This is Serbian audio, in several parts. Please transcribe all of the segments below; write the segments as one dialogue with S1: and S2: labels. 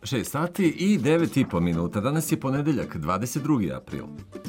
S1: 6 sati i 9,5 minuta. Danas je ponedeljak, 22. april.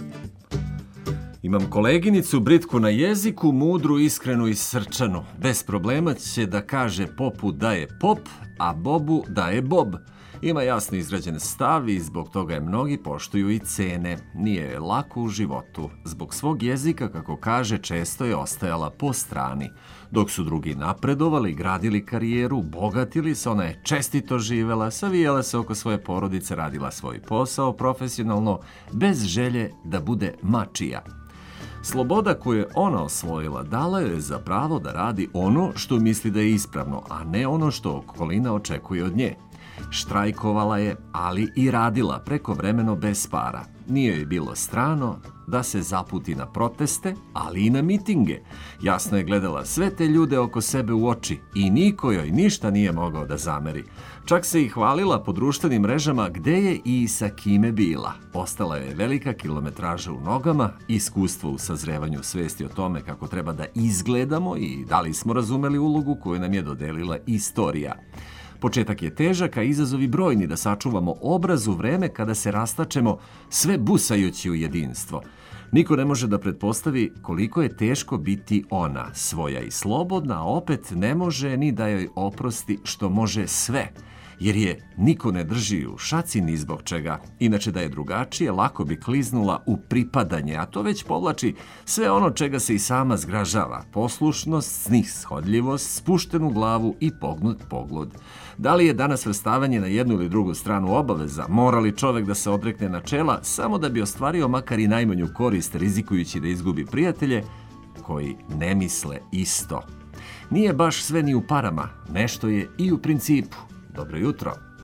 S1: Imam koleginicu britku na jeziku, mudru, iskrenu i srčanu. Bez problema će da kaže popu da je pop, a bobu da je bob. Ima jasno izrađen stav i zbog toga je mnogi poštuju i cene. Nije je lako u životu. Zbog svog jezika, kako kaže, često je ostajala po strani. Dok su drugi napredovali, gradili karijeru, bogatili se, ona je čestito živela, savijala se oko svoje porodice, radila svoj posao profesionalno, bez želje da bude mačija. Sloboda koju je ona osvojila dala joj za pravo da radi ono što misli da je ispravno, a ne ono što okolina očekuje od nje. Štrajkovala je, ali i radila prekovremeno bez para. Nije joj bilo strano da se zaputi na proteste, ali i na mitinge. Jasno je gledala sve te ljude oko sebe u oči i niko joj ništa nije mogao da zameri. Čak se i hvalila po društvenim mrežama gde je i sa kime bila. Ostala je velika kilometraža u nogama, iskustvo u sazrevanju svesti o tome kako treba da izgledamo i da li smo razumeli ulogu koju nam je dodelila istorija. Početak je težak, a izazovi brojni da sačuvamo obraz u vreme kada se rastačemo sve busajući u jedinstvo. Niko ne može da pretpostavi koliko je teško biti ona, svoja i slobodna, a opet ne može ni da joj oprosti što može sve, jer je niko ne drži u šaci ni zbog čega. Inače da je drugačije, lako bi kliznula u pripadanje, a to već povlači sve ono čega se i sama zgražava. Poslušnost, snishodljivost, spuštenu glavu i pognut pogled. Da li je danas vrstavanje na jednu ili drugu stranu obaveza? Mora li čovek da se odrekne načela samo da bi ostvario makar i najmanju korist, rizikujući da izgubi prijatelje koji ne misle isto? Nije baš sve ni u parama, nešto je i u principu. Dobro jutro.